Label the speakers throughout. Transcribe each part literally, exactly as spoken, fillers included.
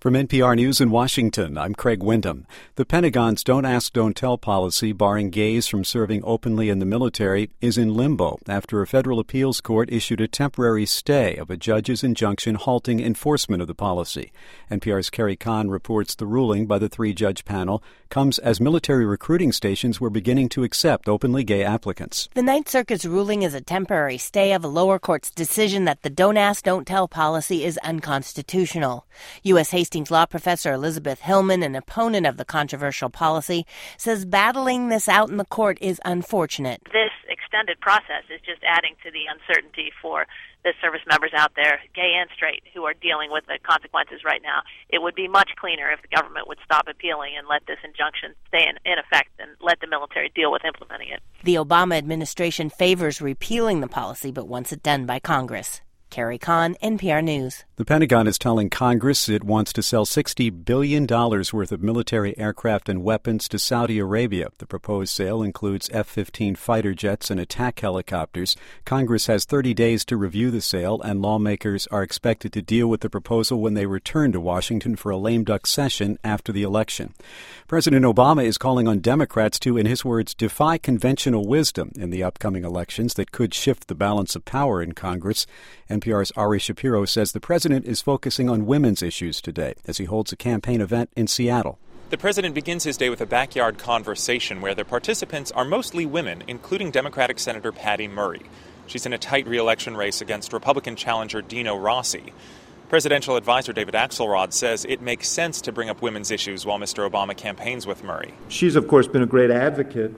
Speaker 1: From N P R News in Washington, I'm Craig Windham. The Pentagon's Don't Ask, Don't Tell policy barring gays from serving openly in the military is in limbo after a federal appeals court issued a temporary stay of a judge's injunction halting enforcement of the policy. N P R's Carrie Kahn reports the ruling by the three-judge panel comes as military recruiting stations were beginning to accept openly gay applicants.
Speaker 2: The Ninth Circuit's ruling is a temporary stay of a lower court's decision that the Don't Ask, Don't Tell policy is unconstitutional. U S Hastings law professor Elizabeth Hillman, an opponent of the controversial policy, says battling this out in the court is unfortunate.
Speaker 3: This extended process is just adding to the uncertainty for the service members out there, gay and straight, who are dealing with the consequences right now. It would be much cleaner if the government would stop appealing and let this injunction stay in, in effect and let the military deal with implementing it.
Speaker 2: The Obama administration favors repealing the policy but wants it done by Congress. Carrie Kahn, N P R News.
Speaker 1: The Pentagon is telling Congress it wants to sell sixty billion dollars worth of military aircraft and weapons to Saudi Arabia. The proposed sale includes F fifteen fighter jets and attack helicopters. Congress has thirty days to review the sale, and lawmakers are expected to deal with the proposal when they return to Washington for a lame duck session after the election. President Obama is calling on Democrats to, in his words, defy conventional wisdom in the upcoming elections that could shift the balance of power in Congress. N P R's Ari Shapiro says the president is focusing on women's issues today as he holds a campaign event in Seattle.
Speaker 4: The president begins his day with a backyard conversation where the participants are mostly women, including Democratic Senator Patty Murray. She's in a tight re-election race against Republican challenger Dino Rossi. Presidential advisor David Axelrod says it makes sense to bring up women's issues while Mister Obama campaigns with Murray.
Speaker 5: She's, of course, been a great advocate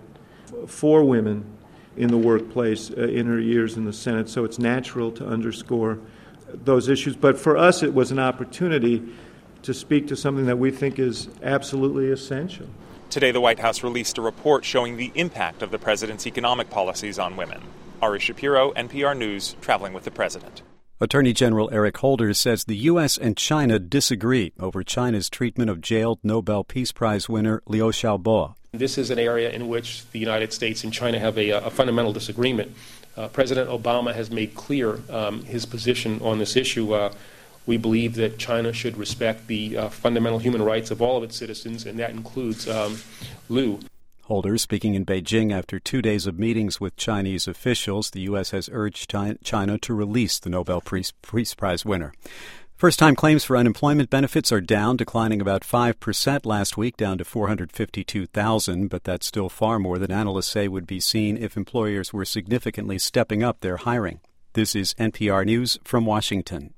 Speaker 5: for women in the workplace uh, in her years in the Senate, so it's natural to underscore those issues. But for us, it was an opportunity to speak to something that we think is absolutely essential.
Speaker 4: Today, the White House released a report showing the impact of the president's economic policies on women. Ari Shapiro, N P R News, traveling with the president.
Speaker 1: Attorney General Eric Holder says the U S and China disagree over China's treatment of jailed Nobel Peace Prize winner Liu Xiaobo.
Speaker 6: This is an area in which the United States and China have a, a fundamental disagreement. Uh, President Obama has made clear um, his position on this issue. Uh, we believe that China should respect the uh, fundamental human rights of all of its citizens, and that includes um, Liu.
Speaker 1: Holder speaking in Beijing after two days of meetings with Chinese officials. The U S has urged China to release the Nobel Peace Prize winner. First-time claims for unemployment benefits are down, declining about five percent last week, down to four hundred fifty-two thousand, but that's still far more than analysts say would be seen if employers were significantly stepping up their hiring. This is N P R News from Washington.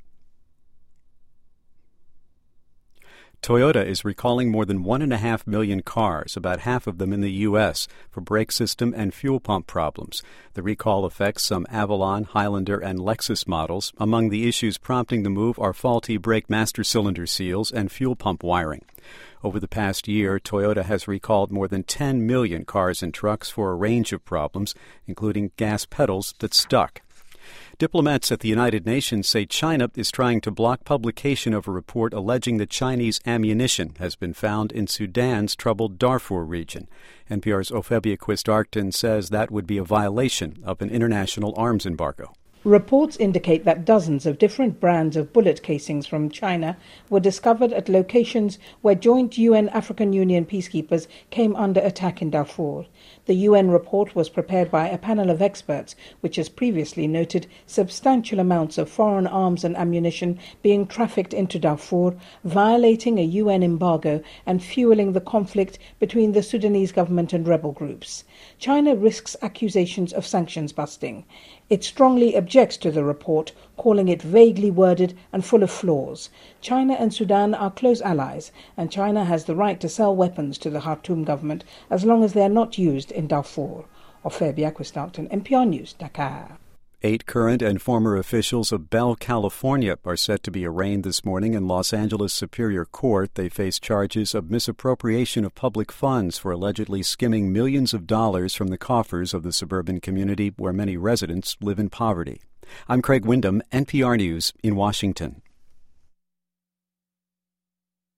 Speaker 1: Toyota is recalling more than one and a half million cars, about half of them in the U S, for brake system and fuel pump problems. The recall affects some Avalon, Highlander, and Lexus models. Among the issues prompting the move are faulty brake master cylinder seals and fuel pump wiring. Over the past year, Toyota has recalled more than ten million cars and trucks for a range of problems, including gas pedals that stuck. Diplomats at the United Nations say China is trying to block publication of a report alleging that Chinese ammunition has been found in Sudan's troubled Darfur region. N P R's Ophebia Quist-Arcton says that would be a violation of an international arms embargo.
Speaker 7: Reports indicate that dozens of different brands of bullet casings from China were discovered at locations where joint U N African Union peacekeepers came under attack in Darfur. The U N report was prepared by a panel of experts, which has previously noted substantial amounts of foreign arms and ammunition being trafficked into Darfur, violating a U N embargo and fueling the conflict between the Sudanese government and rebel groups. China risks accusations of sanctions busting. It strongly objects to the report, calling it vaguely worded and full of flaws. China and Sudan are close allies, and China has the right to sell weapons to the Khartoum government as long as they are not used in Darfur. Ophebia Quist-Arcton, N P R News, Dakar.
Speaker 1: Eight current and former officials of Bell, California are set to be arraigned this morning in Los Angeles Superior Court. They face charges of misappropriation of public funds for allegedly skimming millions of dollars from the coffers of the suburban community where many residents live in poverty. I'm Craig Windham, N P R News in Washington.